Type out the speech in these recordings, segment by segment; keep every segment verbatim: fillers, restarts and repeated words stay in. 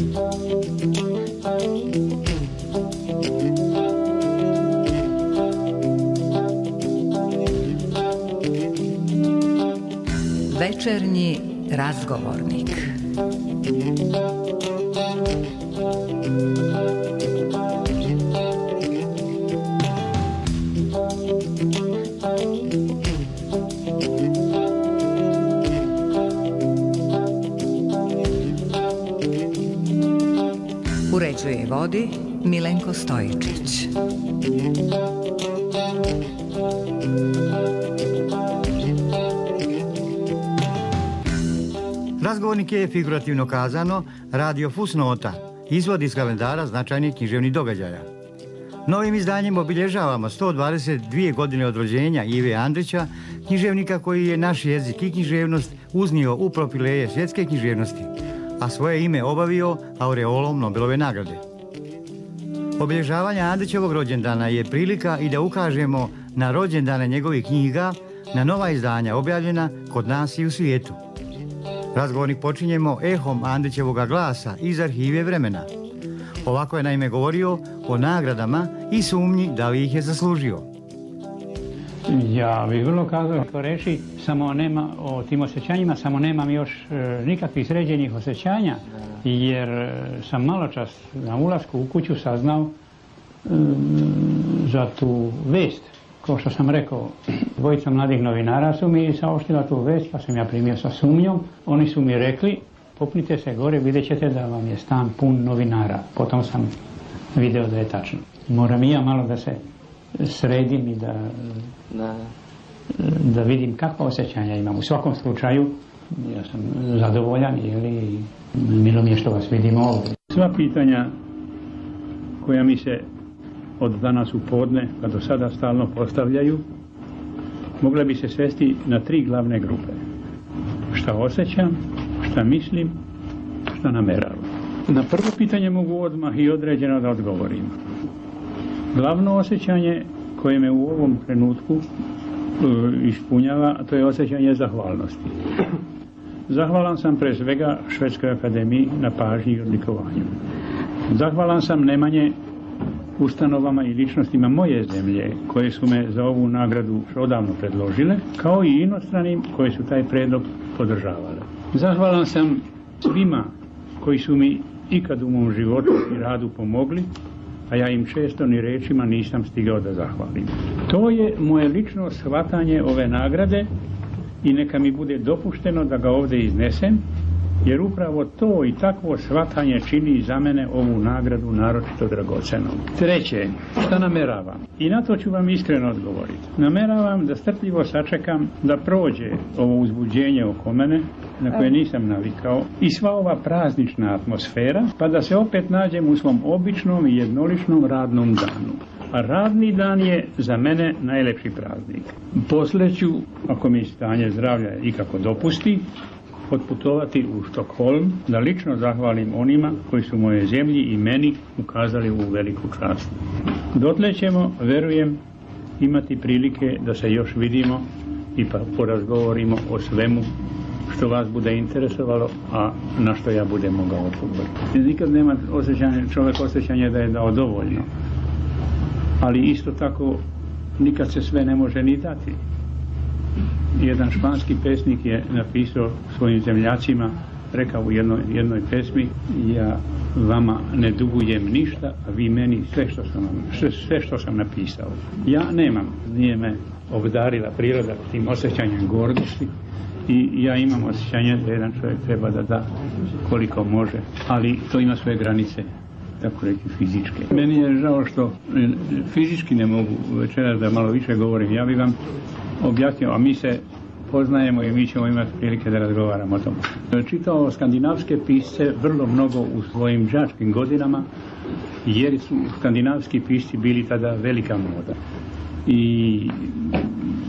Večernji razgovornik. Uređuje i vodi Milenko Stojičić. Razgovornik je, figurativno kazano, radio fusnota, izvod iz kalendara značajnih književnih događaja. Novim izdanjem obilježavamo sto dvadeset dvije godine od rođenja Ive Andrića, književnika koji je naš jezik i književnost uznio u profileje svjetske književnosti, a svoje ime obavio aureolom Nobelove nagrade. Obilježavanje Andrićevog rođendana je prilika i da ukažemo na rođendane njegovih knjiga, na nova izdanja objavljena kod nas i u svijetu. Razgovornik počinjemo ehom Andrićevoga glasa iz arhive vremena. Ovako je naime govorio o nagradama i sumnji da li ih je zaslužio. Ja bih vrlo kazao to reći, samo nema o tim osjećanjima, samo nemam još e, nikakvih sređenih osjećanja, jer e, sam malo čas na ulasku u kuću saznao e, za tu vest. Kao što sam rekao, dvojica mladih novinara su mi saopštila tu vest, pa sam ja primio sa sumnjom. Oni su mi rekli, popnite se gore, vidjet ćete da vam je stan pun novinara. Potom sam video da je tačno. Moram i ja malo da se sredim i da, da. da vidim kakva osjećanja imam. U svakom slučaju, ja sam zadovoljan, jer milo mi je što vas vidimo ovdje. Sva pitanja koja mi se od danas u podne, pa do sada stalno postavljaju, mogla bi se svesti na tri glavne grupe. Šta osjećam, šta mislim, šta nameravam. Na prvo pitanje mogu odmah i određeno da odgovorim. Glavno osjećanje koje me u ovom trenutku uh, ispunjava, to je osjećanje zahvalnosti. Zahvalan sam pre svega Švedskoj akademiji na pažnji i odlikovanju. Zahvalan sam nemanje ustanovama i ličnostima moje zemlje koje su me za ovu nagradu odavno predložile, kao i inostranim koje su taj predlog podržavale. Zahvalan sam svima koji su mi ikad u mom životu i radu pomogli, a ja im često ni rečima nisam stigao da zahvalim. To je moje lično shvatanje ove nagrade i neka mi bude dopušteno da ga ovdje iznesem, jer upravo to i takvo shvatanje čini za mene ovu nagradu naročito dragocenom. Treće, šta nameravam? I na to ću vam iskreno odgovoriti. Nameravam da strpljivo sačekam da prođe ovo uzbuđenje oko mene, na koje nisam navikao, i sva ova praznična atmosfera, pa da se opet nađem u svom običnom i jednoličnom radnom danu. A radni dan je za mene najlepši praznik. Poslije ću, ako mi stanje zdravlja ikako dopusti, otputovati u Štokholm da lično zahvalim onima koji su moje zemlji i meni ukazali u veliku čast. Dotle ćemo, verujem, imati prilike da se još vidimo i pa porazgovorimo o svemu što vas bude interesovalo, a na što ja budem mogao odgovoriti. Nikad nema osjećanje, čovjek osjećanje da je dao dovoljno, ali isto tako nikad se sve ne može ni dati. Jedan španski pesnik je napisao svojim zemljacima, rekao u jednoj, jednoj pesmi: ja vama ne dugujem ništa, a vi meni sve što sam, sve, sve što sam napisao. Ja nemam, nije me obdarila priroda tim osjećanjem gordosti i ja imam osjećanje da jedan čovjek treba da da koliko može, ali to ima svoje granice, tako reći fizičke. Meni je žao što fizički ne mogu večeras da malo više govorim. Ja bih vam objasnio, a mi se poznajemo i mi ćemo imati prilike da razgovaramo o tom. Čitao skandinavske pisce vrlo mnogo u svojim đačkim godinama, jer su skandinavski pisci bili tada velika moda. I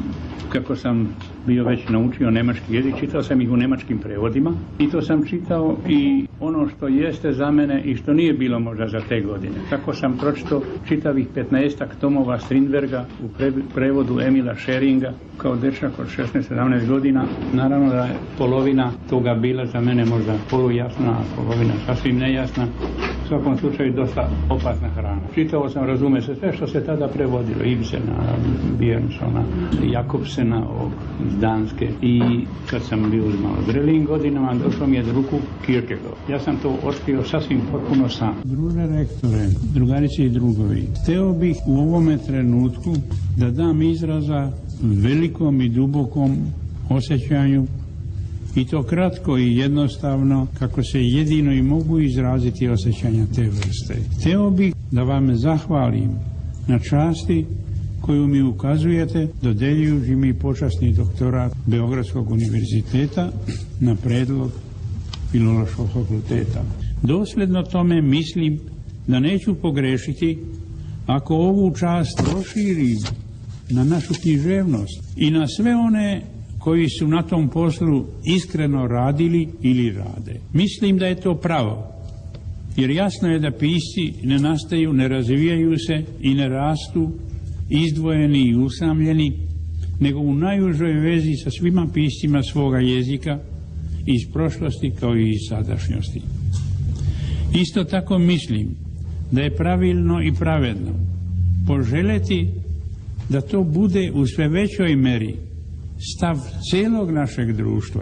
kako sam bio već naučio nemački jezik, čitao sam ih u nemačkim prevodima i to sam čitao i ono što jeste za mene i što nije bilo možda za te godine. Tako sam pročitao čitavih petnaestak tomova Strindberga u pre, prevodu Emila Scheringa kao dečak od šesnaest sedamnaest godina. Naravno da je polovina toga bila za mene možda polujasna, a polovina sasvim nejasna. U svakom slučaju dosta opasna hrana. Čitao sam, razume se, sve što se tada prevodilo. Ibsena, Björnsona, Jakobsena iz Danske. I kad sam bio malo zrelijim godinama, došlo mi je do ruku Kierkegaard. Ja sam to otkrio sasvim potpuno sam. Druže rektore, drugarice i drugovi, hteo bih u ovome trenutku da dam izraza velikom i dubokom osjećanju i to kratko i jednostavno kako se jedino i mogu izraziti osjećanja te vrste. Hteo bih da vam zahvalim na časti koju mi ukazujete dodeljujući mi počasni doktorat Beogradskog univerziteta na predlog Filološkog fakulteta. Dosljedno tome mislim da neću pogrešiti ako ovu čast proširim na našu književnost i na sve one koji su na tom poslu iskreno radili ili rade. Mislim da je to pravo, jer jasno je da pisci ne nastaju, ne razvijaju se i ne rastu izdvojeni i usamljeni, nego u najužoj vezi sa svima piscima svoga jezika iz prošlosti kao i iz sadašnjosti. Isto tako mislim da je pravilno i pravedno poželjeti da to bude u sve većoj meri stav cijelog našeg društva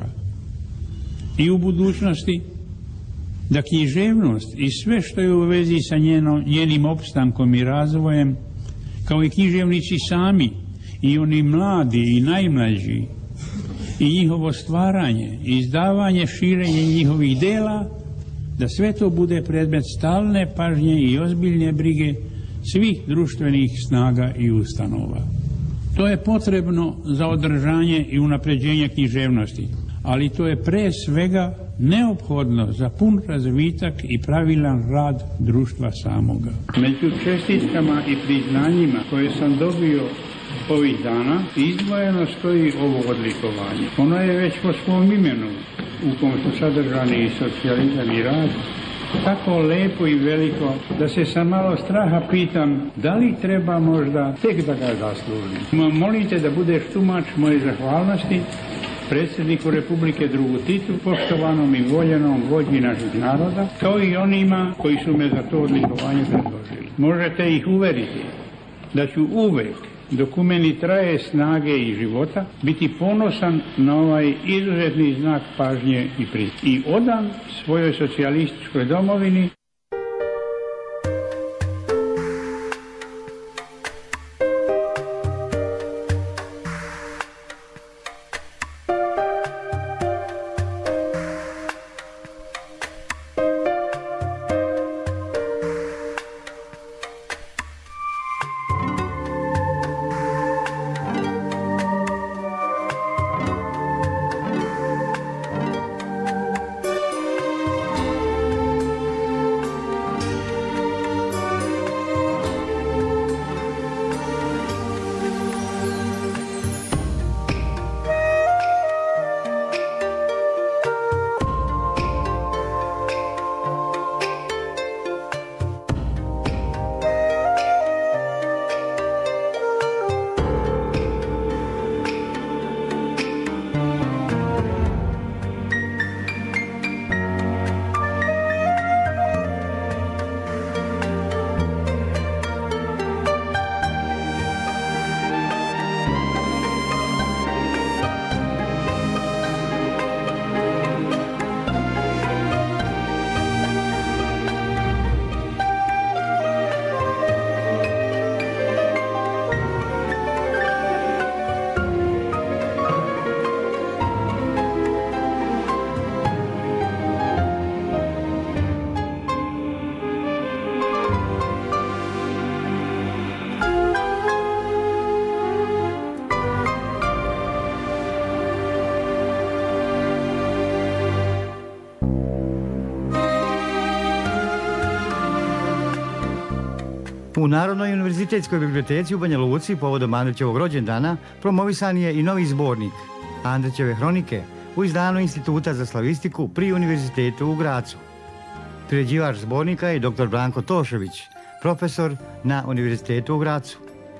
i u budućnosti da književnost i sve što je u vezi sa njeno, njenim opstankom i razvojem, kao i književnici sami i oni mladi i najmlađi i njihovo stvaranje, izdavanje, širenje njihovih dela, da sve to bude predmet stalne pažnje i ozbiljne brige svih društvenih snaga i ustanova. To je potrebno za održanje i unapređenje književnosti, ali to je pre svega neophodno za pun razvitak i pravilan rad društva samoga. Među čestitkama i priznanjima koje sam dobio ovih dana izdvojeno stoji ovo odlikovanje. Ono je već po svom imenu, u kom su sadržani i socijalizam i rad, tako lepo i veliko da se sa malo straha pitam da li treba možda tek da ga zaslužim. Molite da budeš tumač moje zahvalnosti predsjedniku Republike drugu Titu, poštovanom i voljenom vođi naših naroda, kao i onima koji su me za to odlikovanje predložili. Možete ih uveriti da ću uvek, dok u meni traje snage i života, biti ponosan na ovaj izuzetni znak pažnje i priznanja i odan svojoj socijalističkoj domovini. U Narodnoj univerzitetskoj biblioteci u Banja Luci povodom Andrićevog rođendana promovisan je i novi zbornik Andrićeve hronike u izdanu Instituta za slavistiku pri Univerzitetu u Gracu. Priređivač zbornika je doktor Branko Tošević, profesor na Univerzitetu u Gracu.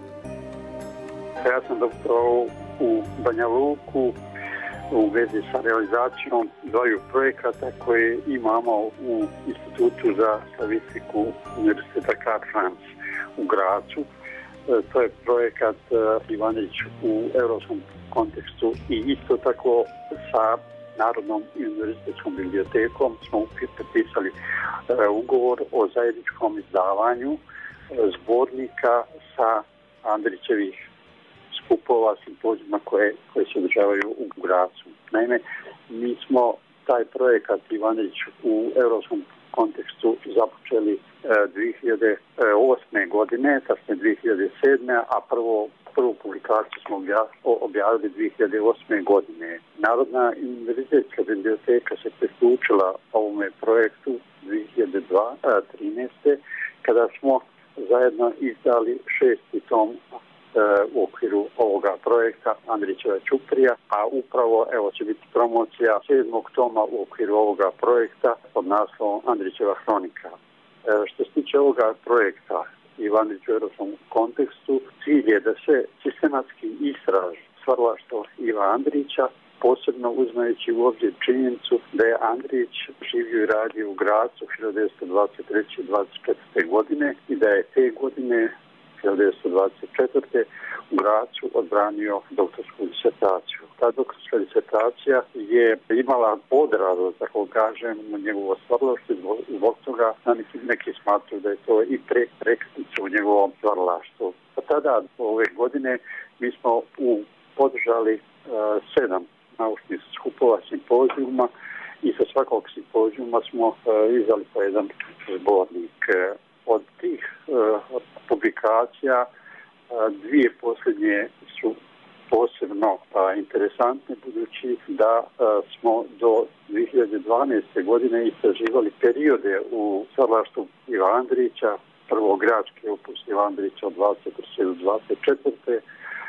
Ja sam doktorao u Banja Luku u vezi sa realizacijom dvaju projekata koje imamo u Institutu za slavistiku Univerziteta Karl Franz u Gracu. To je projekat Ivanić u europskom kontekstu i isto tako sa Narodnom univerzitetskom bibliotekom smo potpisali ugovor o zajedničkom izdavanju zbornika sa Andrićevih skupova, simpozijuma koje, koje se održavaju u Gracu. Naime, mi smo taj projekat Ivanić u europskom kontekstu započeli dvije hiljade osme godine, kasnije dvije hiljade sedme, a prvo, prvu publikaciju smo objavili dvije hiljade osme godine. Narodna univerzitetska biblioteka se priključila ovome projektu dvije hiljade trinaeste. kada smo zajedno izdali šesti tom u okviru ovoga projekta Andrićeva Ćuprija, a upravo evo će biti promocija sedmog toma u okviru ovoga projekta pod naslovom Andrićeva hronika. E, što se tiče ovoga projekta Ivanić u europskom kontekstu, cilj je da se sistematski istraži stvaralaštvo Iva Andrića, posebno uzimajući u obzir činjenicu da je Andrić živio i radio u Gracu hiljadu devetsto dvadeset treće i dvadeset četvrte godine i da je te godine hiljadu devetsto dvadeset četvrte u Gracu odbranio doktorsku disertaciju. Ta doktorska disertacija je imala odraz, tako kažem, na njegovo stvaralaštvo, zbog toga neki smatruju da je to i pre, prekretnica u njegovom stvaralaštvu. A tada, ove godine, mi smo u, podržali uh, sedam naučnih skupova simpozijuma i sa svakog simpozijuma smo uh, izdali po jedan zbornik. Od tih uh, publikacija uh, dvije posljednje su posebno uh, interesantne, budući da uh, smo do dvije hiljade dvanaeste. godine istraživali periode u stvaralaštvu Iva Andrića, prvo gradski opus Iva Andrića od dvadeset treće do dvadeset četvrte.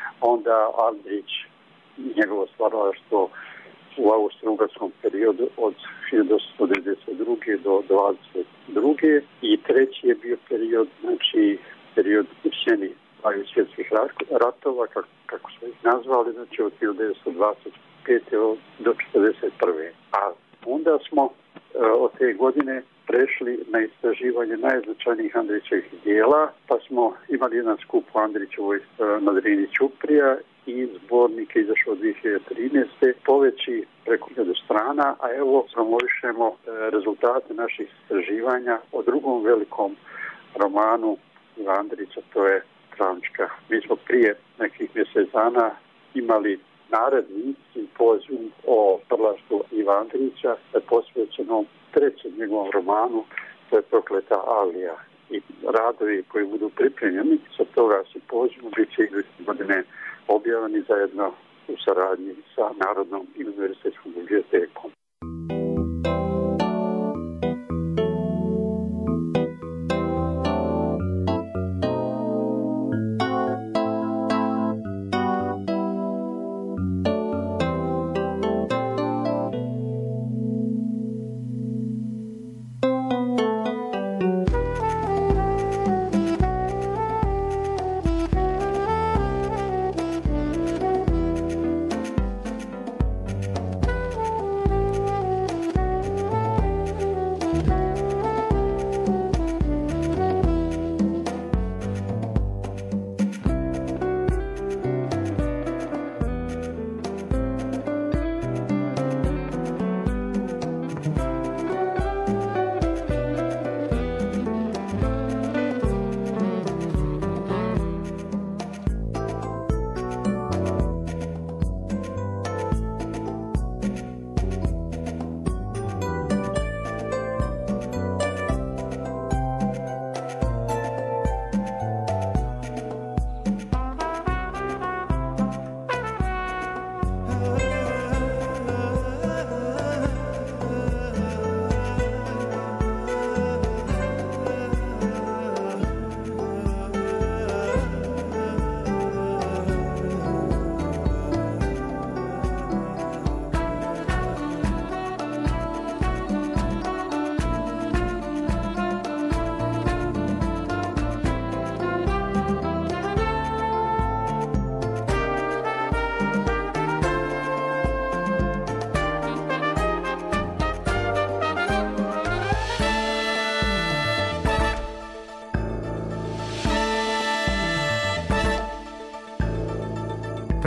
Onda Andrić i njegovo stvaralaštvo u austro-ugarskom periodu od hiljadu osamsto devedeset druge. do dvadeset druge. I treći je bio period, znači period u sjeni dvaju svjetskih ratova, kako, kako smo ih nazvali, znači od hiljadu devetsto dvadeset pete. do četrdeset prve. A onda smo e, od te godine prešli na istraživanje najznačajnijih Andrićevih dijela, pa smo imali jedan skup u Andrićevoj e, na Drini Ćuprija i zbornik je izašao dvije hiljade trinaeste. poveći preko hiljadu strana, a evo promovišemo e, rezultate naših istraživanja o drugom velikom romanu Iva Andrića, to je Travnička. Mi smo prije nekih mjesec dana imali naredni simpozijum o stvaralaštvu Iva Andrića posvećenom trećem njegovom romanu, to je Prokleta Alija. I radovi koji budu pripremljeni sa toga simpozijuma bit će iduće godine objavljeni zajedno u saradnji sa Narodnom i univerzitetskom bibliotekom.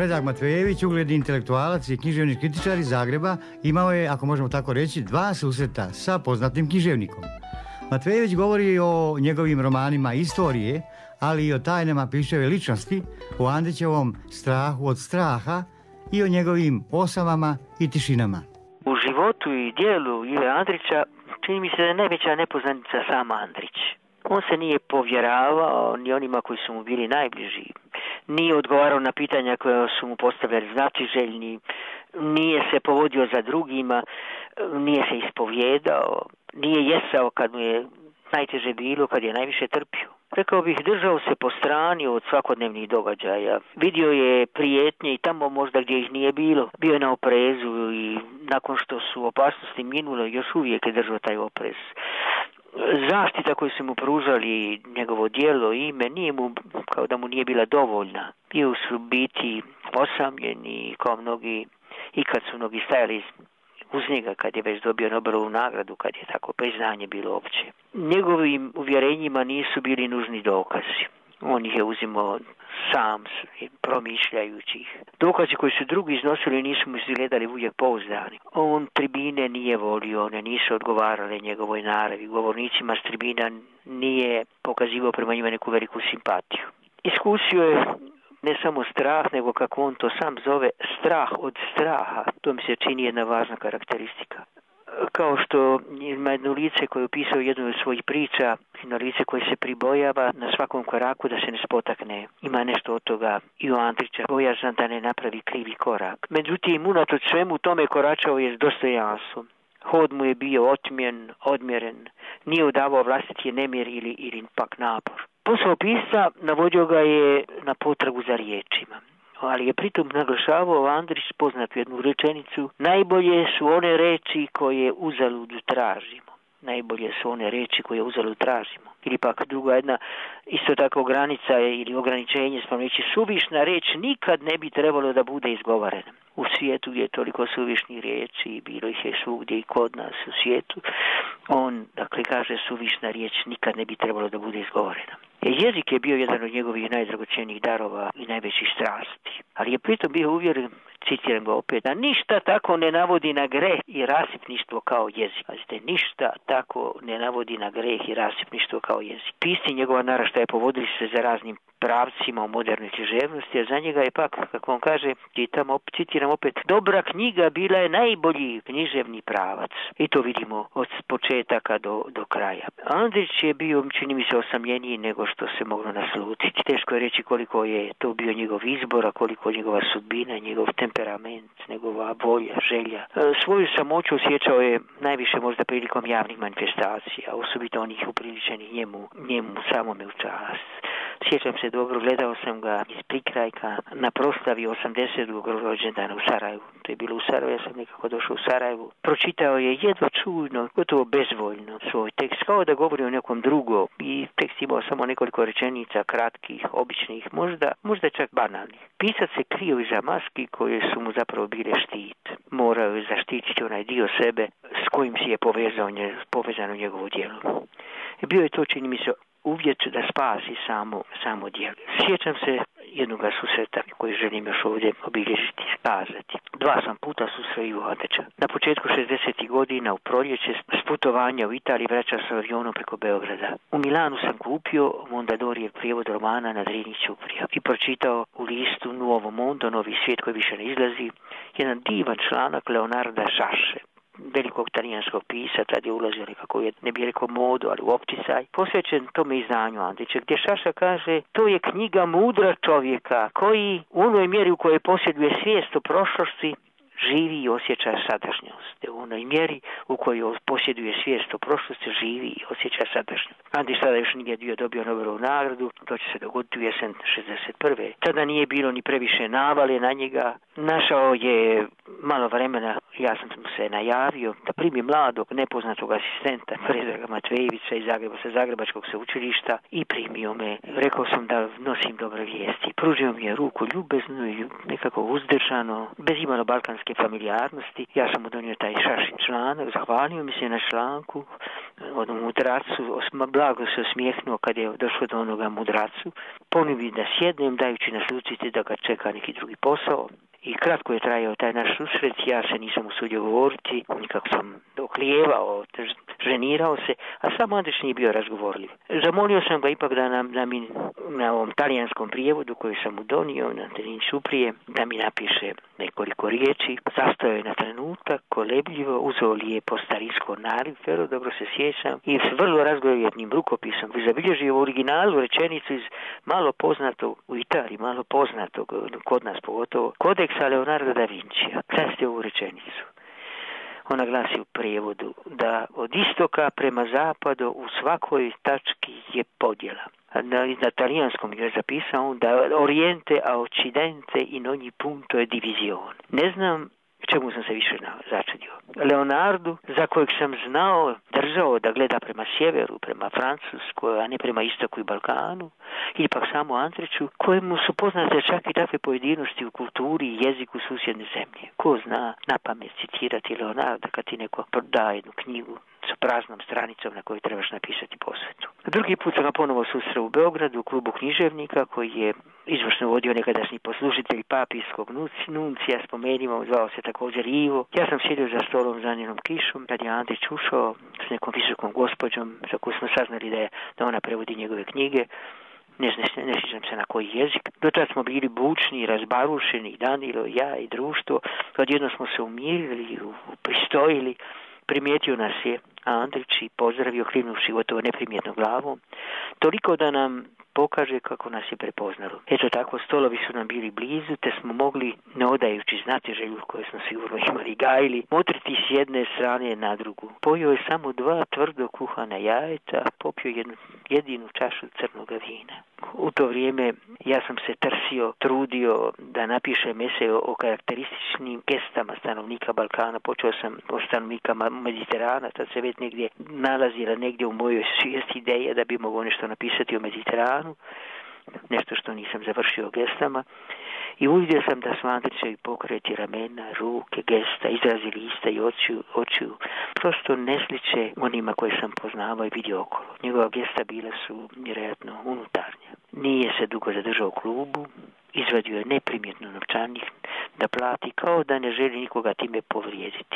Predrag Matvejević, ugledni intelektualac i književni kritičar iz Zagreba, imao je, ako možemo tako reći, dva susreta sa poznatim književnikom. Matvejević govori o njegovim romanima istorije, ali i o tajnama Piševe ličnosti, o Andrićevom strahu od straha i o njegovim osamama i tišinama. U životu i dijelu Ive Andrića čini mi se da je najveća nepoznanica sam Andrić. On se nije povjeravao ni onima koji su mu bili najbliži, nije odgovarao na pitanja koje su mu postavljali znatiželjni, nije se povodio za drugima, nije se ispovjedao, nije jesao kad mu je najteže bilo, kad je najviše trpio. Rekao bih, držao se po strani od svakodnevnih događaja. Vidio je prijetnje i tamo možda gdje ih nije bilo. Bio je na oprezu i nakon što su opasnosti minule, još uvijek je držao taj oprez. Zaštita koju su mu pružali, njegovo djelo, ime, nije mu, kao da mu nije bila dovoljna. Bio su biti osamljeni kao mnogi, i kad su mnogi stajali uz njega kad je već dobio Nobelovu nagradu, kad je tako priznanje bilo opće. Njegovim uvjerenjima nisu bili nužni dokazi. On ih je uzimao sam, promišljajući ih. Dokazi koji su drugi iznosili nisu mu izgledali uvijek pouzdani. On tribine nije volio, one nisu odgovarale njegovoj naravi. Govornicima s tribina nije pokazivao prema njima neku veliku simpatiju. Iskusio je ne samo strah, nego kako on to sam zove, strah od straha. To mi se čini jedna važna karakteristika. Kao što ima jedno lice koje je opisao jednu od svojih priča, jedno lice koje se pribojava na svakom koraku da se ne spotakne. Ima nešto od toga i u Andrića, bojazan da ne napravi krivi korak. Međutim, unatoč svemu tome koračao je s dostojanstvom. Hod mu je bio otmjen, odmjeren, nije udavao vlastiti nemjer ili, ili pak napor. Posao pisca navodio ga je na potragu za riječima, ali je pritom naglašavao Andrić poznatu jednu rečenicu: najbolje su one reči koje uzalud tražimo. Najbolje su one reči koje uzalud tražimo. Ili pak druga jedna, isto tako granica ili ograničenje, smo reći, suvišna reč nikad ne bi trebalo da bude izgovorena. U svijetu je toliko suvišnih riječi i bilo ih je svugdje i kod nas u svijetu. On, dakle, kaže suvišna riječ nikad ne bi trebalo da bude izgovorena. Jezik je bio jedan od njegovih najdragoćenijih darova i najvećih strasti, ali je pritom bio uvjeren, citiram ga opet, da ništa tako ne navodi na greh i rasipništvo kao jezik. Pazite, ništa tako ne navodi na greh i rasipništvo kao jezik. Pisci njegova naraštaja povodili se za raznim pravcima u modernoj književnosti, a za njega je pak, kako on kaže, čitam, citiram opet, dobra knjiga bila je najbolji književni pravac. I to vidimo od početaka do, do kraja. Andrić je bio, čini mi se, osamljeniji nego što se moglo naslutiti. Teško je reći koliko je to bio njegov izbor, a koliko njegova sudbina, njegov temperament, njegova volja, želja. Svoju samoću osjećao je najviše možda prilikom javnih manifestacija, osobito onih upriličenih njemu, njemu samome u čast. Sjećam se dobro, gledao sam ga iz prikrajka na proslavi osamdesetog rođendana u Sarajevu. To je bilo u Sarajevu, ja sam nekako došao u Sarajevu. Pročitao je jedva čujno, gotovo bezvoljno svoj tekst, kao da govori o nekom drugom. I tekst imao samo nekoliko rečenica, kratkih, običnih, možda, možda čak banalnih. Pisac se krio iza maski koje su mu zapravo bile štit. Morao je zaštititi onaj dio sebe s kojim si je povezao, povezano njegovo djelo. I bio je to, čini mi se, uvjet da spasi samo, samo djelo. Sjećam se jednog susreta koji želim još ovdje obilježiti, kazati. Dva sam puta susreo Ivu Andrića. Na početku šezdesetih godina u proljeće s putovanja u Italiji vraćao se avionom preko Beograda. U Milanu sam kupio Mondadorijev prijevod romana Na Drini ćuprija i pročitao u listu Nuovo Mondo, Novi svijet koji više ne izlazi, jedan divan članak Leonarda Šaše, velikog talijanskog pisa, tad je ulazio nekako, ne bih rekao modu, ali u opticaj, posvećen tome izdanju Andrića, gdje Šaša kaže, to je knjiga mudra čovjeka koji u onoj mjeri u kojoj posjeduje svijest o prošlosti živi i osjeća sadašnjost. U onoj mjeri u kojoj posjeduje svijest o prošlosti živi i osjeća sadašnjost. Andrić tada još nije bio dobio Nobelovu nagradu, to će se dogoditi u jesen šezdeset prve. Tada nije bilo ni previše navale na njega. Našao je malo vremena, ja sam se najavio da primi mladog nepoznatog asistenta Predraga Matvejevića iz Zagreba, sa Zagrebačkog sveučilišta i primio me. Rekao sam da nosim dobre vijesti. Pružio mi je ruku ljubezno i nekako uzdržano, bez imalo balkanske familijarnosti. Ja sam mu donio taj Šašin članak, zahvalio mi se na članku od mudracu, blago se osmijehnuo kad je došlo do onoga mudracu, ponudi da sjednem, dajući naslutiti da ga čeka neki drugi posao. I kratko je trajao taj naš susret, ja se nisam usudio govoriti, nikako sam oklijevao, ženirao se, a sam Andrić nije bio razgovorljiv. Zamolio sam ga ipak da, nam, da mi na ovom talijanskom prijevodu koji sam mu donio na Terin Suprije, da mi napiše nekoliko riječi. Zastao je na trenutak, kolebljivo, uzeo lijepo starisko narifero, dobro se sjećam, i s vrlo razgovorjetnim rukopisom zabilježio u originalu rečenicu iz malo poznatog, u Italiji malo poznatog, kod nas pogotovo, kodeksa Leonardo da Vincija. Gledajte ovu rečenicu. Ona glasi u prijevodu da od istoka prema zapadu u svakoj tački je podjela. Na, na talijanskom je zapisao da oriente a occidente in ogni punto je divizione. Ne znam čemu sam se više začudio. Leonardu, za kojeg sam znao, držao da gleda prema sjeveru, prema Francuskoj, a ne prema istoku i Balkanu, ili pak samo Andriću, kojemu su poznate čak i takve pojedinosti u kulturi i jeziku susjedne zemlje. Ko zna na pamet citirati Leonarda kad ti neko prodaje jednu knjigu sa praznom stranicom na kojoj trebaš napisati posvetu. Drugi put sam ga ponovo susreo u Beogradu u klubu književnika koji je izvršno vodio nekadašnji poslužitelj papijskog nuncija, spomenimo, zvao se također Ivo. Ja sam sjedio za stolom za njenom kišom kad je Andrić ušao s nekom visokom gospođom za koju smo saznali da, je, da ona prevodi njegove knjige. Ne, ne, ne sjećam se na koji jezik. Do tada smo bili bučni, razbarušeni, Danilo, ja i društvo. Odjedno smo se umirili, pristojili. Primijetio nas je Andrić i pozdravio klimnuvši gotovo neprimjetno glavom, toliko da nam pokaže kako nas je prepoznalo. Eto tako, stolovi su nam bili blizu, te smo mogli, ne odajući znatiželju koje smo sigurno imali gajili, motriti s jedne strane na drugu. Pojio je samo dva tvrdo kuhana jajeta, popio jednu jedinu čašu crnoga vina. U to vrijeme ja sam se trsio, trudio da napišem esej o karakterističnim gestama stanovnika Balkana. Počeo sam o stanovnika Mediterana, tad se već negdje nalazila negdje u mojoj svijesti ideja da bi mogao nešto napisati o Mediteranu, nešto što nisam završio gestama. I uvidio sam da su Andrićevi pokreti ramena, ruke, gesta, izrazi lista i očiju, očiju prosto ne sliče onima koje sam poznavao i vidio okolo. Njegova gesta bila su vjerojatno unutarnja. Nije se dugo zadržao u klubu, izvadio je neprimjetno novčanik da plati kao da ne želi nikoga time povrijediti.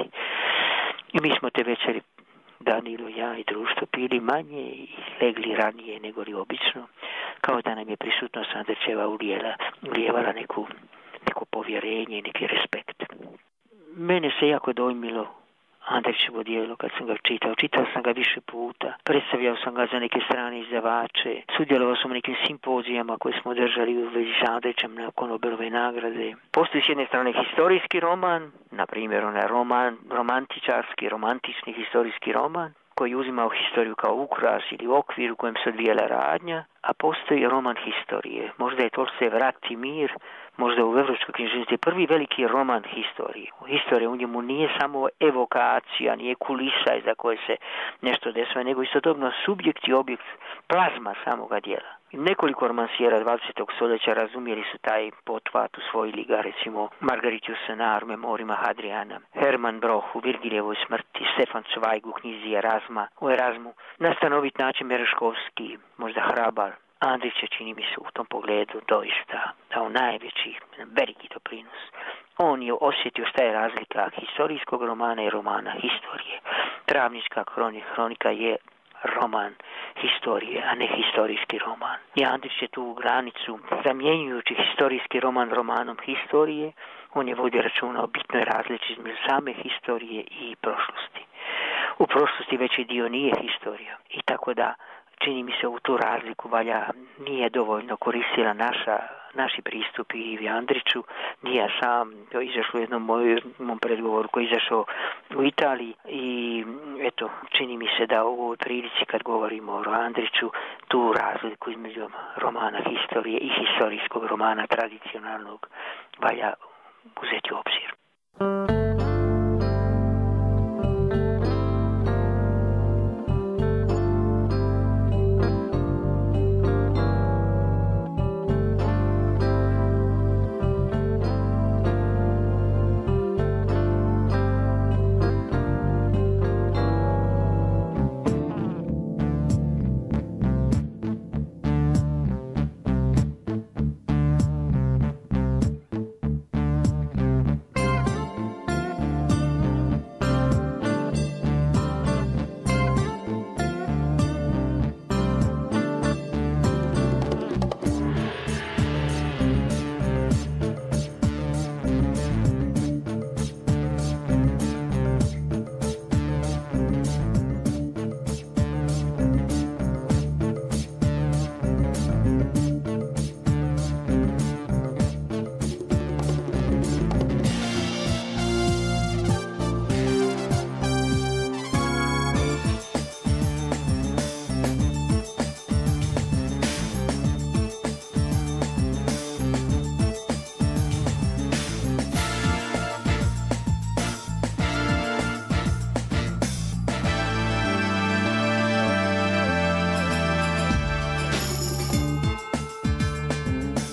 I mi smo te večeri, Danilo, ja i društvo, pili manje i legli ranije nego li obično, kao da nam je prisutnost Andrićeva ulijela, ulijevala neku, neko povjerenje i neki respekt. Mene se jako dojmilo Andrićevo djelo kad sam ga čitao. Čitao sam ga više puta, predstavljao sam ga za neke strane izdavače, sudjelovao sam u nekim simpozijama koje smo držali u vezi s Andrićem nakon Nobelove nagrade. Postoji s jedne strane historijski roman, na primjer onaj roman, romantičarski, romantični historijski roman, koji uzimao historiju kao ukras ili okvir u kojem se odvijala radnja, a postoji roman historije. Možda je Tolstoj Vrat i mir, možda u Evropskoj knjižnici prvi veliki roman historije. Historija u njemu nije samo evokacija, nije kulisa iza koje se nešto desuje, nego istodobno subjekt i objekt, plazma samoga djela. Nekoliko romansijera dvadesetog stoljeća razumjeli su taj potvat, usvojili ga, recimo Margaritius Senar, Memorima Hadriana, Herman Broch u Virgilijevoj smrti, Stefan Zweig u knjizi Erasma, u Erasmu, na stanovit način Mereškovski, možda hrabar. Andrić je, čini mi se, u tom pogledu doista dao najveći, veliki doprinos. On je osjetio šta je razlika historijskog romana i romana historije. Travnička hronika je roman historije, a ne historijski roman. I Andrić je tu granicu, zamjenjujući historijski roman romanom historije, on je vodio računa o bitnoj razlici između same historije i prošlosti. U prošlosti veći dio nije historija. I tako da, čini mi se, u tu razliku valja, nije dovoljno koristila naša, naši pristupi Ivi Andriću. Nije ja sam, to je izašlo u jednom moj, mom predgovoru koji je izašao u Italiji i eto, čini mi se da u ovoj prilici kad govorimo o Andriću, tu razliku između romana historije i historijskog romana tradicionalnog valja uzeti u obzir.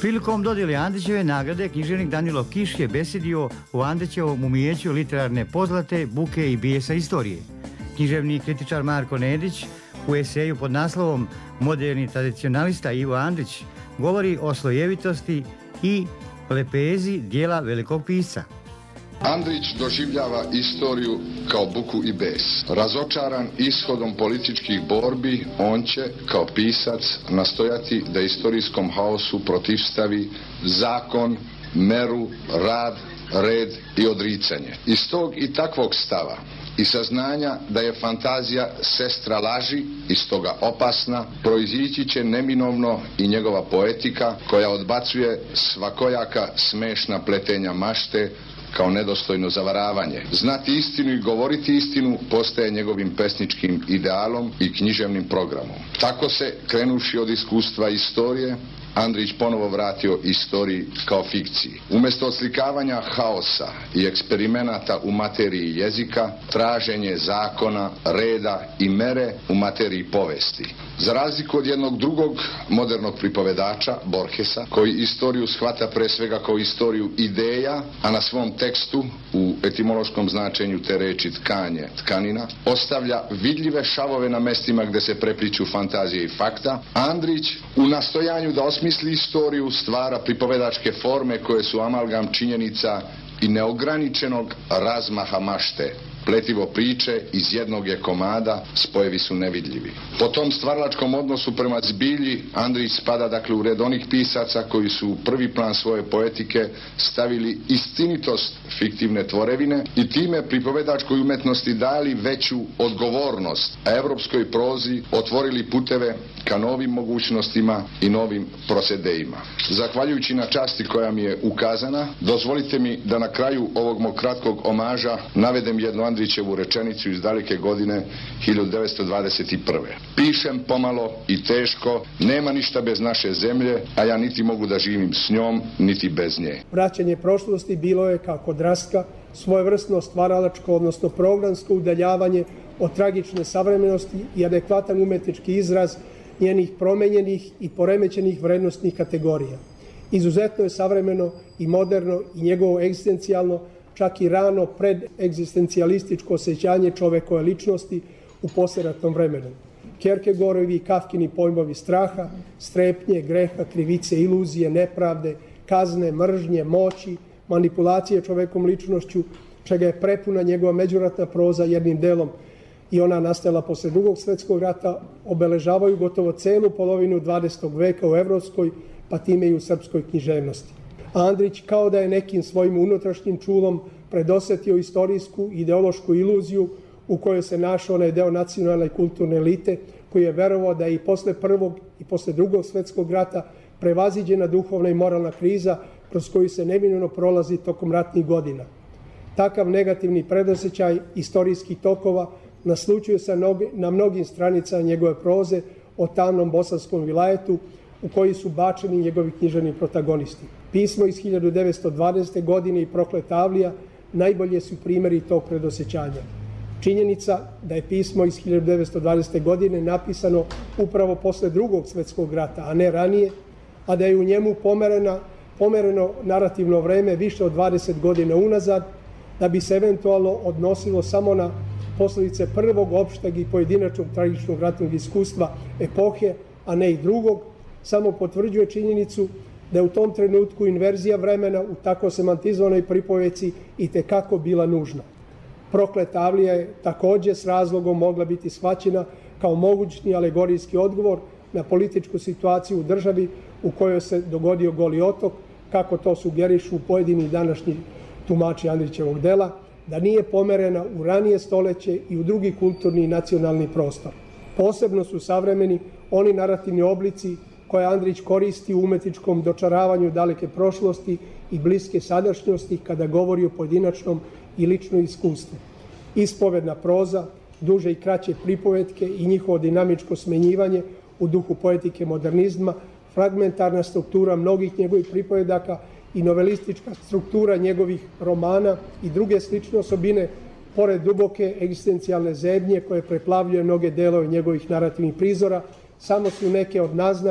Prilikom dodjele Andrićeve nagrade književnik Danilo Kiš je besedio o Andrićevom umijeću literarne pozlate, buke i bijesa istorije. Književni kritičar Marko Nedić u eseju pod naslovom Moderni tradicionalista Ivo Andrić govori o slojevitosti i lepezi dijela velikog pisca. Andrić doživljava istoriju kao buku i bes. Razočaran ishodom političkih borbi, on će, kao pisac, nastojati da istorijskom haosu protivstavi zakon, meru, rad, red i odricanje. Iz tog i takvog stava i saznanja da je fantazija sestra laži i stoga opasna, proizići će neminovno i njegova poetika koja odbacuje svakojaka smešna pletenja mašte kao nedostojno zavaravanje. Znati istinu i govoriti istinu postaje njegovim pesničkim idealom i književnim programom. Tako se, krenuši od iskustva istorije, Andrić ponovo vratio istoriji kao fikciji. Umjesto odslikavanja haosa i eksperimenata u materiji jezika, traženje zakona, reda i mere u materiji povesti. Za razliku od jednog drugog modernog pripovedača, Borgesa, koji istoriju shvata pre svega kao istoriju ideja, a na svom tekstu, u etimološkom značenju te reči tkanje, tkanina, ostavlja vidljive šavove na mestima gde se prepliću fantazije i fakta, Andrić u nastojanju da osmisli istoriju stvara pripovedačke forme koje su amalgam činjenica i neograničenog razmaha mašte. Pletivo priče iz jednog je komada, spojevi su nevidljivi. Po tom stvaralačkom odnosu prema zbilji, Andrić spada dakle u red onih pisaca koji su u prvi plan svoje poetike stavili istinitost fiktivne tvorevine i time pripovedačkoj umetnosti dali veću odgovornost, a evropskoj prozi otvorili puteve ka novim mogućnostima i novim prosedejima. Zahvaljujući na časti koja mi je ukazana, dozvolite mi da na kraju ovog mog kratkog omaža navedem jednu Andrićevu rečenicu iz daleke godine hiljadu devetsto dvadeset prve. Pišem pomalo i teško, nema ništa bez naše zemlje, a ja niti mogu da živim s njom, niti bez nje. Vraćanje prošlosti bilo je kako draska, svojevrsno stvaralačko, odnosno programsko udaljavanje od tragične savremenosti i adekvatan umetnički izraz njenih promenjenih i poremećenih vrednostnih kategorija. Izuzetno je savremeno i moderno i njegovo egzistencijalno, čak i rano predegzistencijalističko osjećanje čovekove ličnosti u posleratnom vremenu. Kierkegaardovi i Kafkini pojmovi straha, strepnje, greha, krivice, iluzije, nepravde, kazne, mržnje, moći, manipulacije čovekom ličnošću, čega je prepuna njegova međuratna proza jednim delom i ona nastala posle Drugog svetskog rata, obeležavaju gotovo celu polovinu dvadesetog veka u evropskoj, pa time i u srpskoj književnosti. Andrić, kao da je nekim svojim unutrašnjim čulom predosetio istorijsku ideološku iluziju u kojoj se našao onaj deo nacionalne i kulturne elite, koji je verovao da je i posle Prvog i posle Drugog svetskog rata prevaziđena duhovna i moralna kriza kroz koju se neminovno prolazi tokom ratnih godina. Takav negativni predosećaj istorijskih tokova naslučuje se na mnogim stranicama njegove proze o tamnom bosanskom vilajetu u koji su bačeni njegovi književni protagonisti. Pismo iz hiljadu devetsto dvadesete. godine i Prokleta avlija najbolje su primjeri tog predosećanja. Činjenica da je pismo iz hiljadu devetsto dvadesete. godine napisano upravo posle Drugog svetskog rata, a ne ranije, a da je u njemu pomerena, pomereno narativno vreme više od dvadeset godina unazad, da bi se eventualno odnosilo samo na posledice prvog opšteg i pojedinačnog tragičnog ratnog iskustva epohe, a ne i drugog, samo potvrđuje činjenicu da je u tom trenutku inverzija vremena u tako semantizovanoj pripoveci i tekako bila nužna. Prokleta avlija je takođe s razlogom mogla biti shvaćena kao mogućni alegorijski odgovor na političku situaciju u državi u kojoj se dogodio Goli otok, kako to sugerišu pojedini današnji tumači Andrićevog dela, da nije pomerena u ranije stoleće i u drugi kulturni i nacionalni prostor. Posebno su savremeni oni narativni oblici koje Andrić koristi u umetničkom dočaravanju daleke prošlosti i bliske sadašnjosti kada govori o pojedinačnom i ličnom iskustvu. Ispovedna proza, duže i kraće pripovetke i njihovo dinamičko smenjivanje u duhu poetike modernizma, fragmentarna struktura mnogih njegovih pripovedaka i novelistička struktura njegovih romana i druge slične osobine, pored duboke egzistencijalne zebnje koje preplavljuje mnoge delove njegovih narativnih prizora, samo su neke od naznaka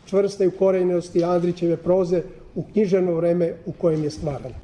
čvrste ukorenjenosti Andrićeve proze u književno vreme u kojem je stvarana.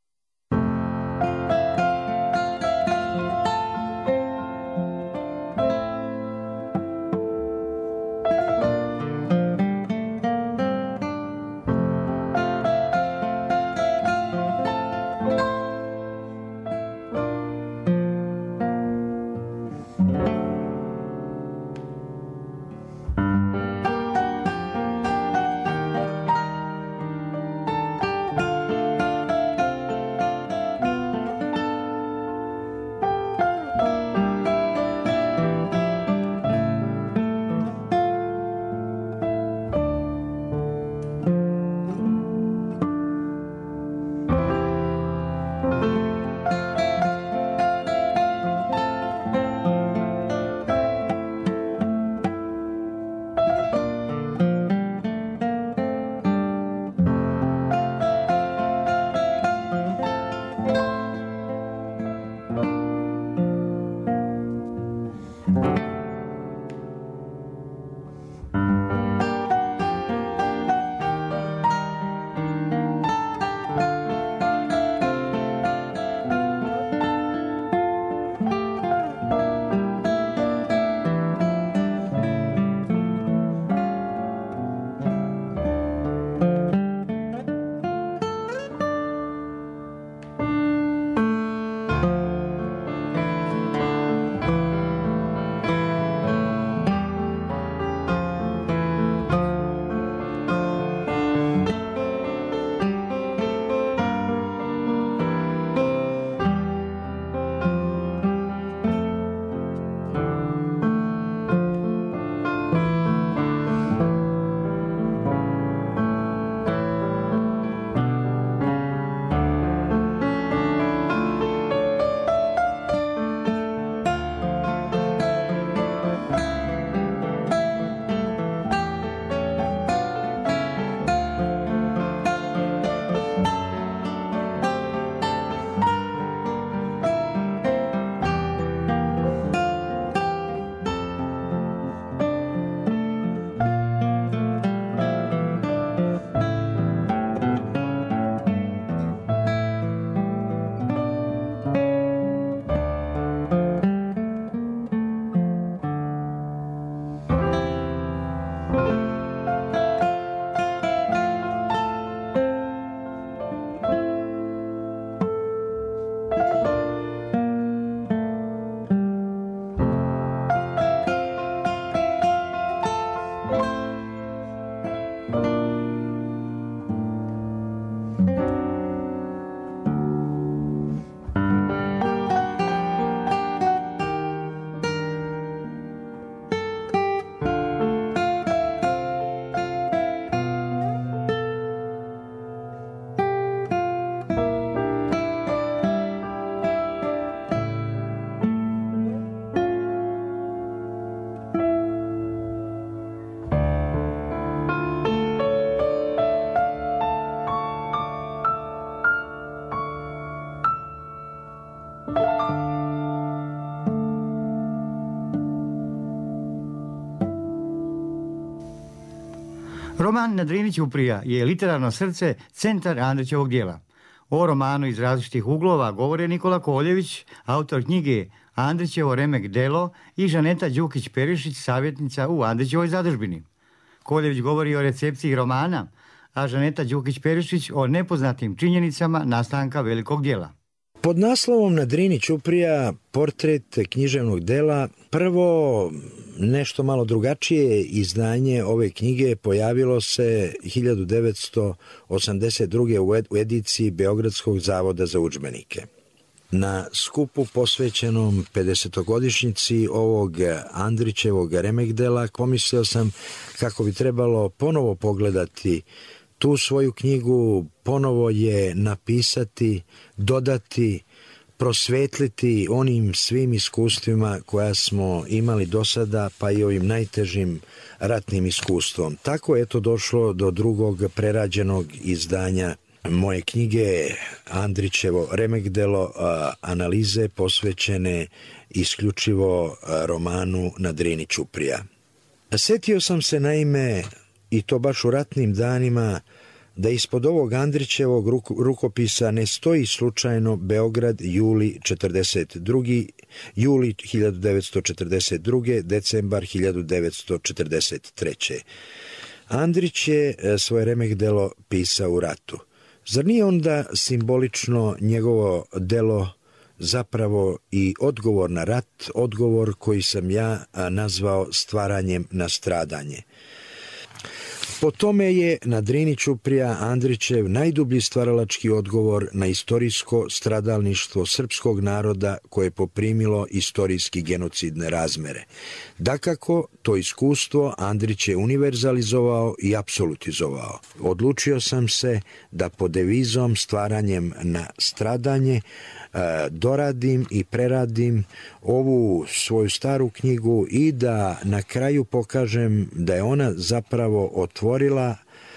Roman Na Drini ćuprija je literarno srce, centar Andrićevog dijela. O romanu iz različitih uglova govore Nikola Koljević, autor knjige Andrićevo remek delo, i Žaneta Đukić-Perišić, savjetnica u Andrićevoj zadužbini. Koljević govori o recepciji romana, a Žaneta Đukić-Perišić o nepoznatim činjenicama nastanka velikog dijela. Pod naslovom Na Drini ćuprija portret književnog dela, prvo nešto malo drugačije izdanje ove knjige pojavilo se hiljadu devetsto osamdeset druge u ediciji Beogradskog zavoda za udžbenike. Na skupu posvećenom pedesetogodišnjici ovog Andrićevog remek dela pomislio sam kako bi trebalo ponovo pogledati tu svoju knjigu, ponovo je napisati, dodati, prosvetliti onim svim iskustvima koja smo imali do sada, pa i ovim najtežim ratnim iskustvom. Tako je to došlo do drugog prerađenog izdanja moje knjige Andrićevo remek delo, analize posvećene isključivo romanu Na Drini ćuprija. Setio sam se naime i to baš u ratnim danima, da ispod ovog Andrićevog rukopisa ne stoji slučajno Beograd, juli četrdeset druge. juli hiljadu devetsto četrdeset druge. decembar hiljadu devetsto četrdeset treće. Andrić je svoje remek delo pisao u ratu. Zar nije onda simbolično njegovo delo zapravo i odgovor na rat, odgovor koji sam ja nazvao stvaranjem na stradanje? Po tome je na Drini ćuprija Andrićev najdublji stvaralački odgovor na istorijsko stradalništvo srpskog naroda koje je poprimilo istorijski genocidne razmere. Dakako, to iskustvo Andrić je univerzalizovao i apsolutizovao. Odlučio sam se da pod devizom stvaranjem na stradanje doradim i preradim ovu svoju staru knjigu i da na kraju pokažem da je ona zapravo otvorila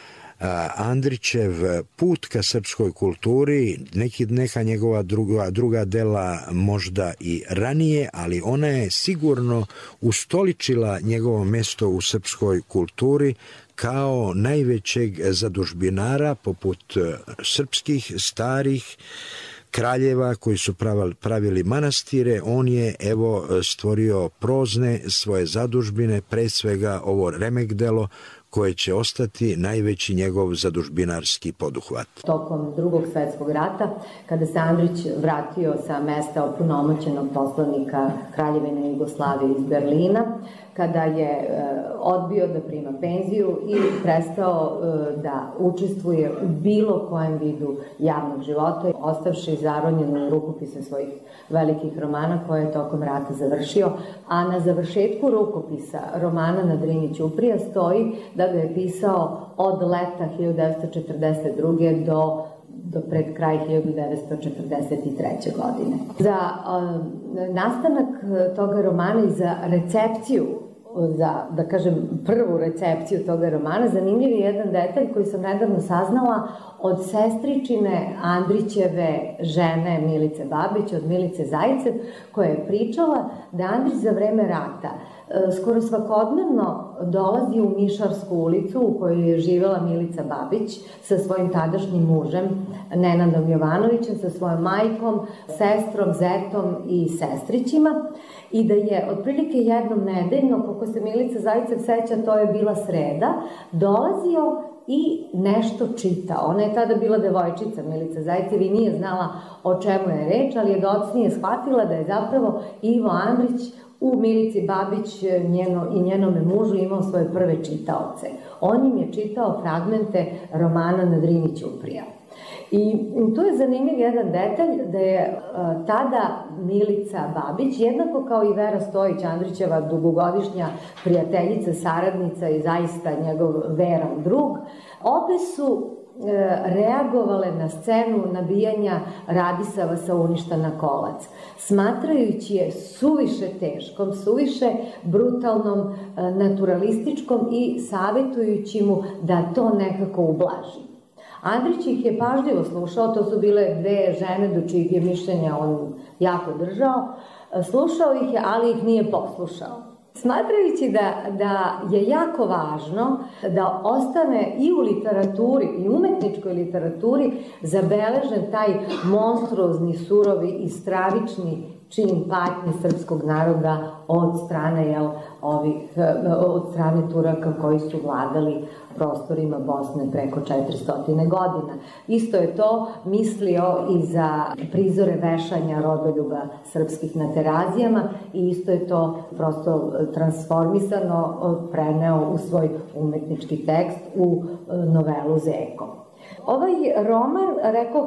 Andrićev put ka srpskoj kulturi, neki, neka njegova druga, druga dela možda i ranije, ali ona je sigurno ustoličila njegovo mesto u srpskoj kulturi kao najvećeg zadužbinara poput srpskih starih kraljeva koji su pravili manastire. On je evo stvorio prozne svoje zadužbine, pre svega ovo remek delo koje će ostati najveći njegov zadužbinarski poduhvat. Tokom Drugog svjetskog rata, kada se Andrić vratio sa mesta opunomoćenog poslanika Kraljevine Jugoslavije iz Berlina, kada je odbio da prima penziju i prestao da učestvuje u bilo kojem vidu javnog života, ostavši zaronjenu rukopise svojih velikih romana koje je tokom rata završio, a na završetku rukopisa romana Na Drini ćuprija stoji da ga je pisao od leta hiljadu devetsto četrdeset druge do do pred kraj hiljadu devetsto četrdeset treće. godine. Za uh, nastanak toga romana i za recepciju, za, da kažem, prvu recepciju toga romana, zanimljiv je jedan detalj koji sam nedavno saznala od sestričine Andrićeve žene Milice Babić, od Milice Zajicev, koja je pričala da Andrić za vreme rata skoro svakodnevno dolazi u Mišarsku ulicu u kojoj je živela Milica Babić sa svojim tadašnjim mužem Nenadom Jovanovićem, sa svojom majkom, sestrom, zetom i sestrićima i da je otprilike jednom nedeljno, koliko se Milica Zajicev seća, to je bila sreda, dolazio i nešto čitao. Ona je tada bila devojčica, Milica Zajicev, i nije znala o čemu je reč, ali je docnije shvatila da je zapravo Ivo Andrić u Milici Babić njeno, i njenome mužu imao svoje prve čitaoce. On im je čitao fragmente romana Na Drini ćuprija. I tu je zanimljiv jedan detalj da je uh, tada Milica Babić, jednako kao i Vera Stojić, Andrićeva dugogodišnja prijateljica, saradnica i zaista njegov veran drug, obe su reagovale na scenu nabijanja Radisava sa Uništa na kolac, smatrajući je suviše teškom, suviše brutalnom, naturalističkom i savjetujući mu da to nekako ublaži. Andrić ih je pažljivo slušao, to su bile dve žene do čijeg je mišljenja on jako držao, slušao ih je, ali ih nije poslušao. Smatrajući da, da je jako važno da ostane i u literaturi, i umetničkoj literaturi zabeležen taj monstruozni, surovi i stravični čin patnje srpskog naroda od strane, jel, ovih, od strane Turaka koji su vladali prostorima Bosne preko četiristo godina. Isto je to mislio i za prizore vešanja rodoljuba srpskih na Terazijama i isto je to prosto transformisano preneo u svoj umetnički tekst u novelu Zeko. Ovaj roman, rekoh,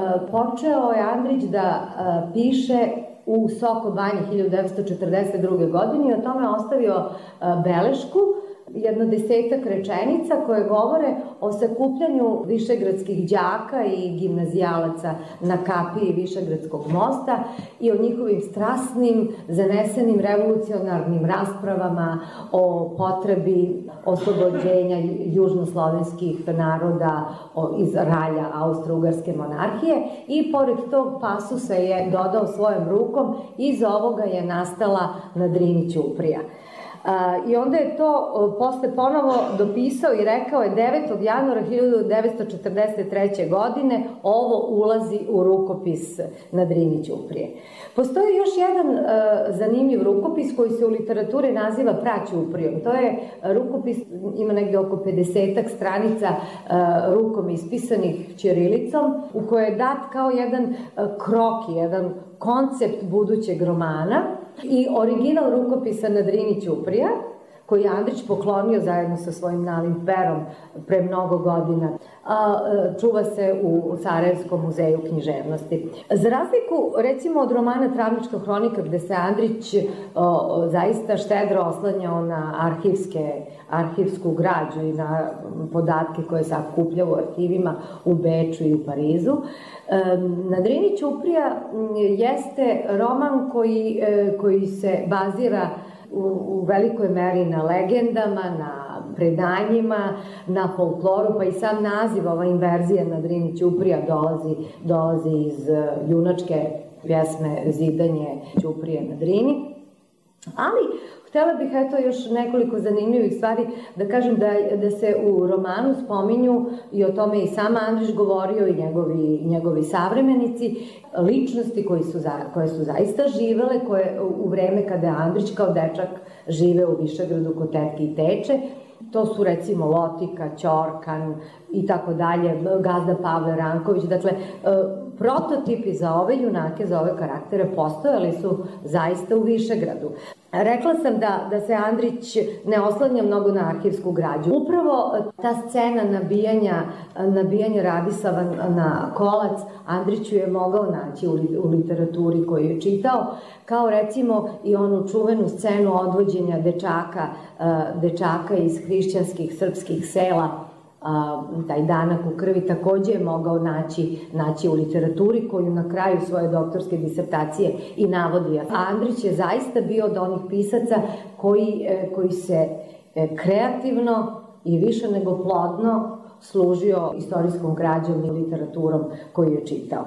počeo je Andrić da piše u Soko Banji hiljadu devetsto četrdeset druge. godine i o tome ostavio belešku, jedno desetak rečenica koje govore o sakupljanju višegradskih đaka i gimnazijalaca na kapiji Višegradskog mosta i o njihovim strasnim, zanesenim revolucionarnim raspravama o potrebi oslobođenja južnoslovenskih naroda iz ralja Austro-Ugarske monarhije i pored tog pasusa je dodao svojom rukom, iz ovoga je nastala Na Drini ćuprija. I onda je to posle ponovo dopisao i rekao je devetog januara hiljadu devetsto četrdeset treće. godine ovo ulazi u rukopis na Drini ćuprije. Postoji još jedan zanimljiv rukopis koji se u literaturi naziva Praćuprijom. To je rukopis, ima negde oko pedesetak stranica rukom ispisanih ćirilicom, u kojoj je dat kao jedan kroki, jedan koncept budućeg romana i original rukopisa na Drini ćuprija, koji je Andrić poklonio zajedno sa svojim Nalim perom pre mnogo godina, čuva se u Sarajevskom muzeju književnosti. Za razliku, recimo, od romana Travnička hronika, gde se Andrić zaista štedro oslanjao na arhivske, arhivsku građu i na podatke koje se sakupljao u arhivima u Beču i u Parizu, na Drini ćuprija jeste roman koji, koji se bazira u velikoj meri na legendama, na predanjima, na folkloru, pa i sam naziv, ova inverzija na Drini ćuprija dolazi, dolazi iz junačke pjesme Zidanje ćuprije na Drini. Ali htela bih eto još nekoliko zanimljivih stvari da kažem da, da se u romanu spominju, i o tome i sam Andrić govorio i njegovi, njegovi savremenici, ličnosti koji su, koje su zaista živele, koje u vreme kada je Andrić kao dečak žive u Višegradu kod tetke i teče. To su recimo Lotika, Ćorkan i tako dalje, gazda Pavle Ranković. Dakle, prototipi za ove junake, za ove karaktere postojali su zaista u Višegradu. Rekla sam da, da se Andrić ne oslanja mnogo na arhivsku građu. Upravo ta scena nabijanja, nabijanja Radisava na kolac, Andriću je mogao naći u, u literaturi koju je čitao, kao recimo i onu čuvenu scenu odvođenja dečaka, dečaka iz hrišćanskih srpskih sela, taj danak u krvi, takođe je mogao naći, naći u literaturi, koju na kraju svoje doktorske disertacije i navodi. A Andrić je zaista bio od onih pisaca koji, koji se kreativno i više nego plodno služio istorijskom građom i literaturom koju je čitao.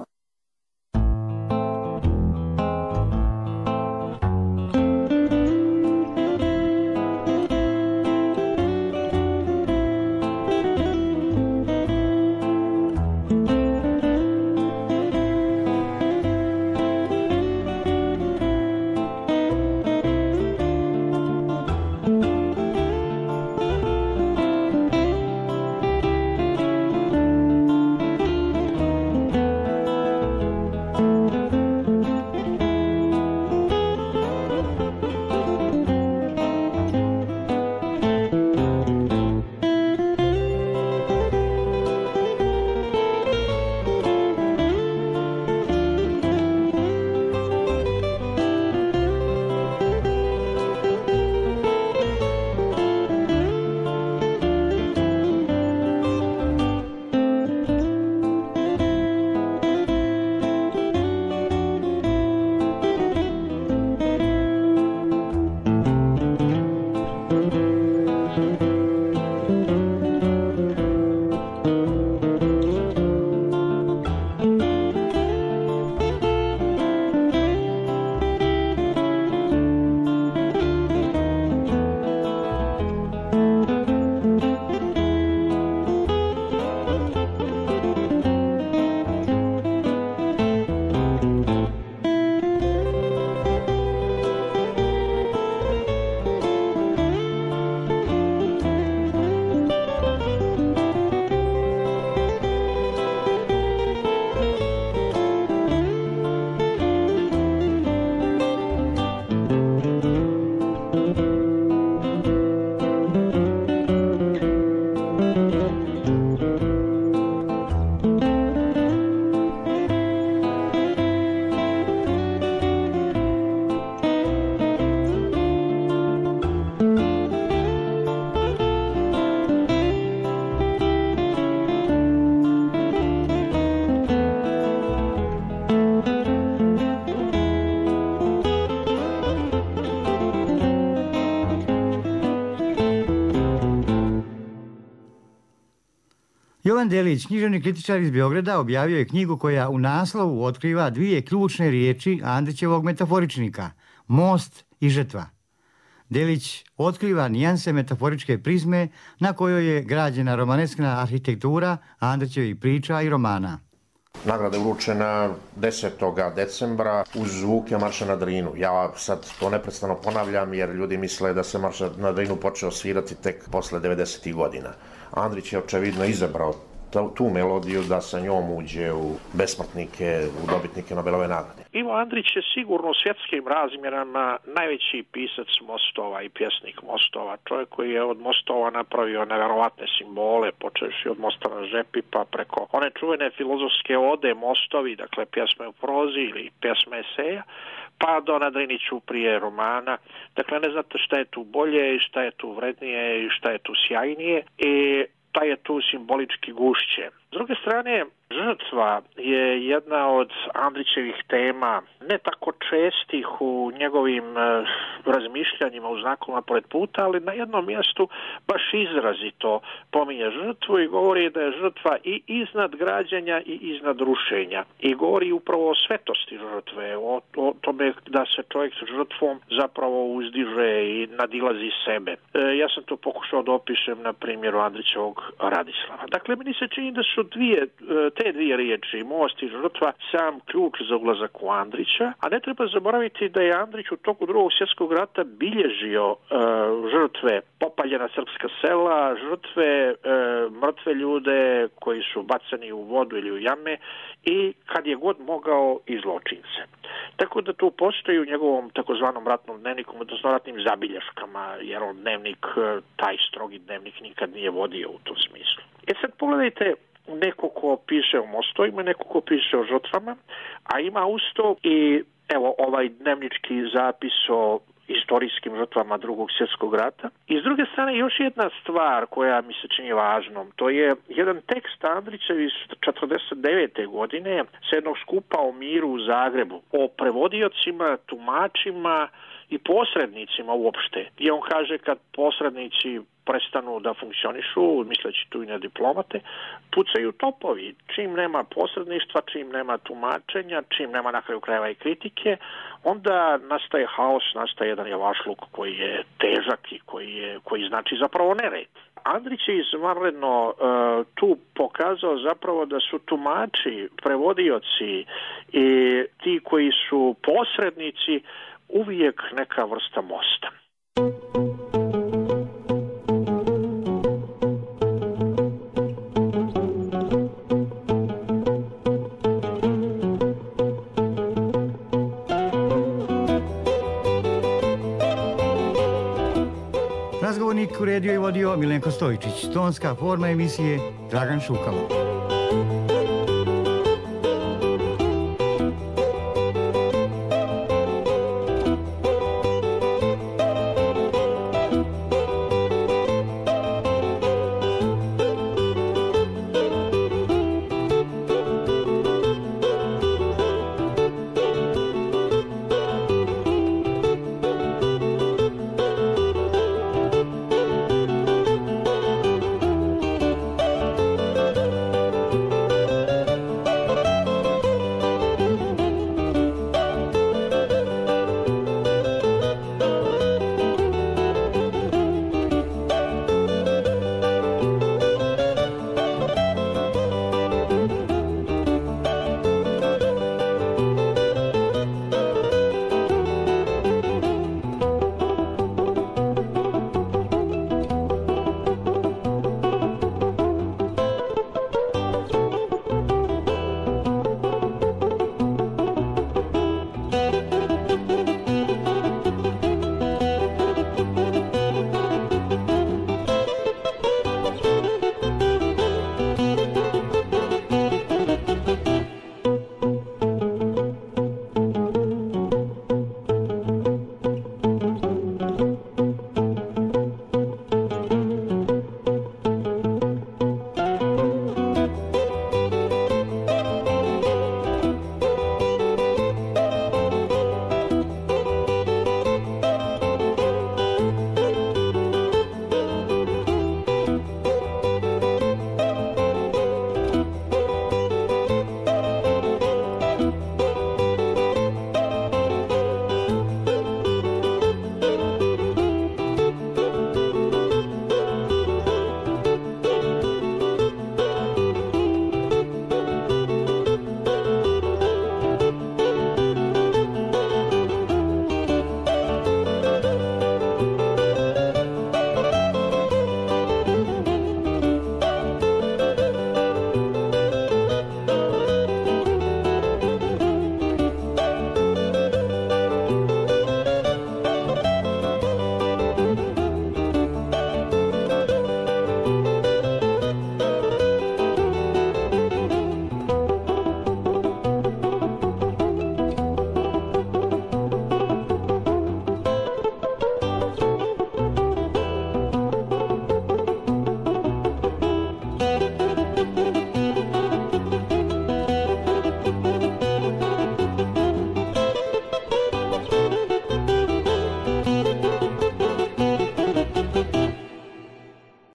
Jovan Delić, književni kritičar iz Beograda, objavio je knjigu koja u naslovu otkriva dvije ključne riječi Andrićevog metaforičnika – most i žetva. Delić otkriva nijanse metaforičke prizme na kojoj je građena romaneskna arhitektura Andrićevih priča i romana. Nagrada je uručena desetog decembra uz zvuke Marša na Drinu. Ja sad to neprestano ponavljam jer ljudi misle da se Marš na Drinu počeo svirati tek posle devedesetih godina. Andrić je očevidno izabrao tu melodiju da sa njom uđe u besmrtnike, u dobitnike Nobelove nagrade. Ivo Andrić je sigurno u svjetskim razmjerama najveći pisac mostova i pjesnik mostova. Čovjek koji je od mostova napravio neverovatne simbole, počevši od mosta na Žepi pa preko one čuvene filozofske ode mostovi, dakle pjesme u prozi ili pjesme eseja, pa do Na Drini ćuprije romana. Dakle, ne znate šta je tu bolje i šta je tu vrednije i šta je tu sjajnije i šta je tu simbolički gušće. S druge strane, žrtva je jedna od Andrićevih tema, ne tako čestih u njegovim e, razmišljanjima u znakovima pored puta, ali na jednom mjestu baš izrazito pominje žrtvu i govori da je žrtva i iznad građenja i iznad rušenja. I govori upravo o svetosti žrtve, o, o tome da se čovjek s žrtvom zapravo uzdiže i nadilazi sebe. E, ja sam to pokušao da opišem na primjeru Andrićevog Radislava. Dakle, meni se čini da su dvije, te dvije riječi, most i žrtva, sam ključ za ulazak u Andrića, a ne treba zaboraviti da je Andrić u toku drugog svjetskog rata bilježio e, žrtve popaljena srpska sela, žrtve e, mrtve ljude koji su bacani u vodu ili u jame i kad je god mogao i zločince. Tako da tu postoji u njegovom takozvanom ratnom dnevniku, odnosno ratnim zabilješkama, jer on dnevnik, taj strogi dnevnik nikad nije vodio u tom smislu. E sad pogledajte, neko ko piše o mostovima, neko ko piše o žrtvama, a ima usto i evo ovaj dnevnički zapis o istorijskim žrtvama drugog svjetskog rata. I s druge strane još jedna stvar koja mi se čini važnom, to je jedan tekst Andrićev iz četrdeset devete godine sa jednog skupa o miru u Zagrebu, o prevodiocima, tumačima i posrednicima uopšte. I on kaže kad posrednici prestanu da funkcionišu, misleći tu i na diplomate, pucaju topovi. Čim nema posredništva, čim nema tumačenja, čim nema na kraju krajeva i kritike, onda nastaje haos, nastaje jedan javašluk koji je težak i koji, je, koji znači zapravo nered. Andrić je izvanredno uh, tu pokazao zapravo da su tumači, prevodioci i ti koji su posrednici uvijek neka vrsta mosta. Razgovornik uredio i vodio Milenko Stojičić, tonska forma emisije Dragan Šukalo.